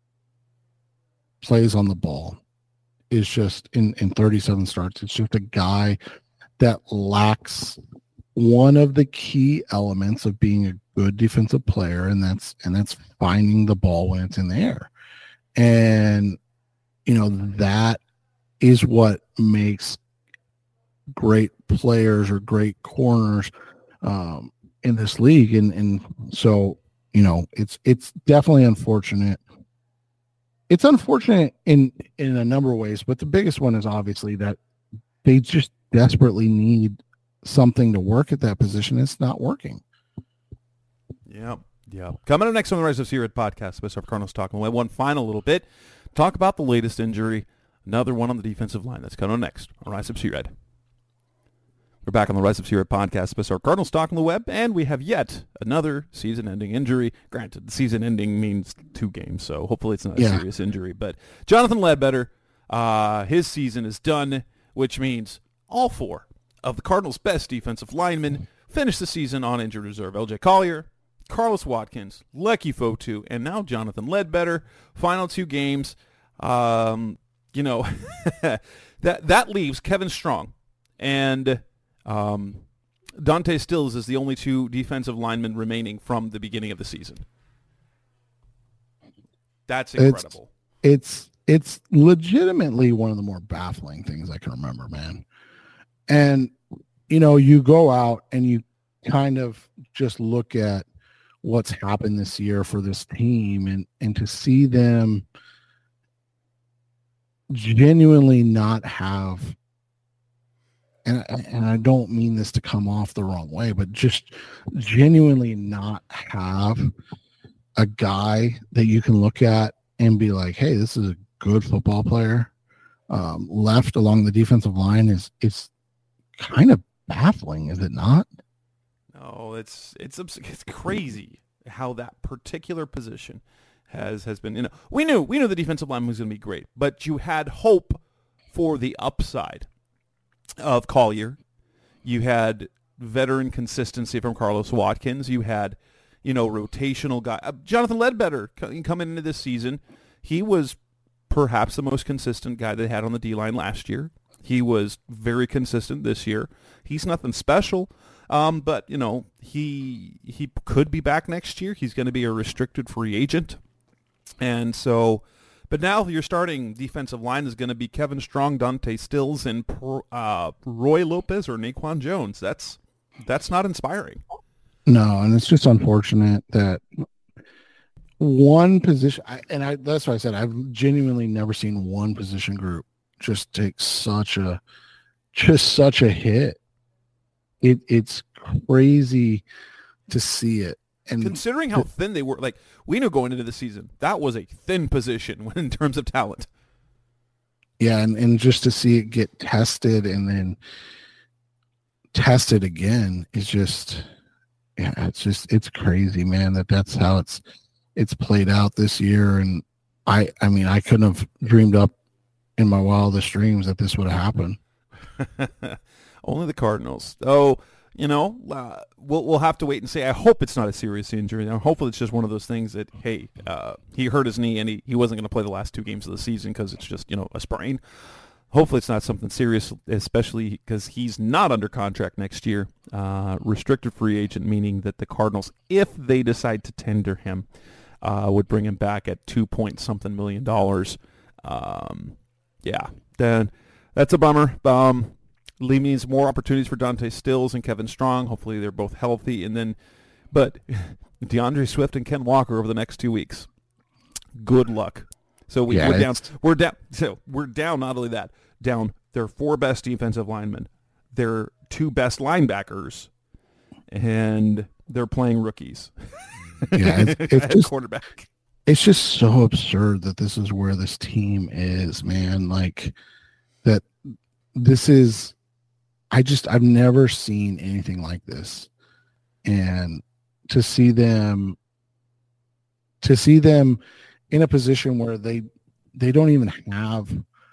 plays on the ball is just in 37 starts. It's just a guy that lacks one of the key elements of being a good defensive player, and that's finding the ball when it's in the air. And that is what makes great players or great corners in this league. And so, it's definitely unfortunate. It's unfortunate in a number of ways, but the biggest one is obviously that they just desperately need something to work at that position. It's not working. Yeah. Coming up next on the Rise of Seared podcast, Best of Cardinals Talk. We'll have one final little bit. Talk about the latest injury, another one on the defensive line. That's coming on next on Rise of Seared. We're back on the Rise of Seared podcast, Best of Cardinals Talk on the web, and we have yet another season-ending injury. Granted, the season-ending means 2 games, so hopefully it's not a serious injury. But Jonathan Ledbetter, his season is done, which means all 4 of the Cardinals' best defensive linemen finished the season on injured reserve. LJ Collier, Carlos Watkins, Lecky Fotu, and now Jonathan Ledbetter. Final 2 games. That leaves Kevin Strong and Dante Stills as the only 2 defensive linemen remaining from the beginning of the season. That's incredible. It's legitimately one of the more baffling things I can remember, man. And, you go out and you kind of just look at what's happened this year for this team and to see them genuinely not have, and I don't mean this to come off the wrong way, but just genuinely not have a guy that you can look at and be like, hey, this is a good football player. Left along the defensive line is kind of baffling, is it not? No, it's crazy how that particular position has been. We knew the defensive line was going to be great, but you had hope for the upside of Collier. You had veteran consistency from Carlos Watkins. You had, rotational guy. Jonathan Ledbetter coming into this season, he was perhaps the most consistent guy they had on the D-line last year. He was very consistent this year. He's nothing special, but, he could be back next year. He's going to be a restricted free agent. And so, but now your starting defensive line is going to be Kevin Strong, Dante Stills, and Roy Lopez or Naquan Jones. That's not inspiring. No, and it's just unfortunate that one position, that's why I said I've genuinely never seen one position group just take such a hit. It's crazy to see it. And considering how thin they were, we knew going into the season, that was a thin position in terms of talent. Yeah, and just to see it get tested and then tested again is just, it's crazy, man, that's how it's played out this year. And I mean, I couldn't have dreamed up in my wildest dreams that this would have happened. Only the Cardinals. Oh, we'll have to wait and see. I hope it's not a serious injury. Hopefully it's just one of those things that, hey, he hurt his knee and he wasn't going to play the last 2 games of the season because it's just, a sprain. Hopefully it's not something serious, especially because he's not under contract next year. Restricted free agent, meaning that the Cardinals, if they decide to tender him, would bring him back at $2-point-something million. Yeah, then that's a bummer. Means more opportunities for Dante Stills and Kevin Strong. Hopefully they're both healthy. But DeAndre Swift and Ken Walker over the next 2 weeks. Good luck. So we're down. So we're down. Not only that, down their 4 best defensive linemen, their 2 best linebackers, and they're playing rookies. Yeah, it's just quarterback. It's just so absurd that this is where this team is, man. That this is. I've never seen anything like this. And to see them in a position where they don't even have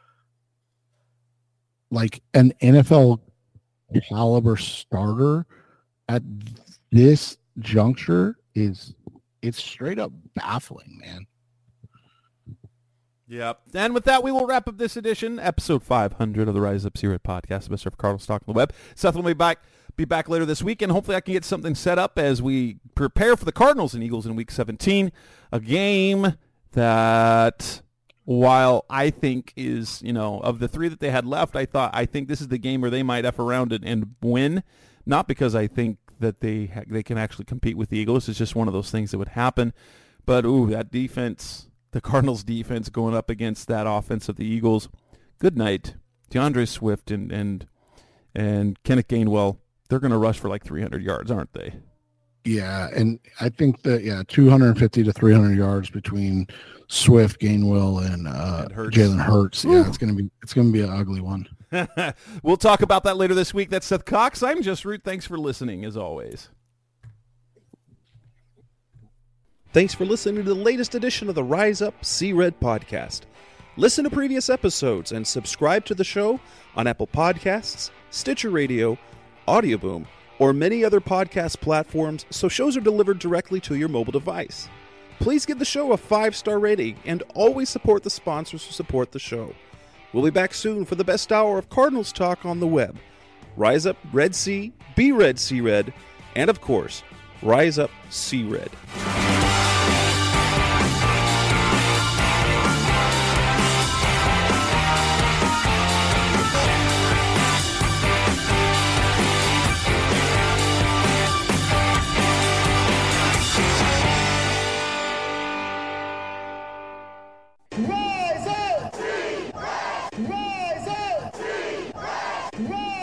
an NFL caliber starter at this juncture it's straight up baffling, man. Yep. And with that, we will wrap up this edition, episode 500 of the Rise Up C-Red podcast, Mr. Cardinals Talk on the Web. Seth will be back later this week, and hopefully I can get something set up as we prepare for the Cardinals and Eagles in Week 17, a game that, while I think is, of the 3 that they had left, I think this is the game where they might F around it and win, not because I think that they can actually compete with the Eagles. It's just one of those things that would happen. But, that defense... The Cardinals defense going up against that offense of the Eagles. Good night. DeAndre Swift and Kenneth Gainwell, they're going to rush for 300 yards, aren't they? Yeah, and I think that 250 to 300 yards between Swift, Gainwell, and Jalen Hurts. Yeah, Ooh. it's gonna be an ugly one. We'll talk about that later this week. That's Seth Cox. I'm Just Root. Thanks for listening, as always. Thanks for listening to the latest edition of the Rise Up C-Red podcast. Listen to previous episodes and subscribe to the show on Apple Podcasts, Stitcher Radio, Audioboom, or many other podcast platforms so shows are delivered directly to your mobile device. Please give the show a 5-star rating and always support the sponsors who support the show. We'll be back soon for the best hour of Cardinals talk on the web. Rise Up Red Sea, Be Red C-Red, and of course, Rise Up C-Red. Roll!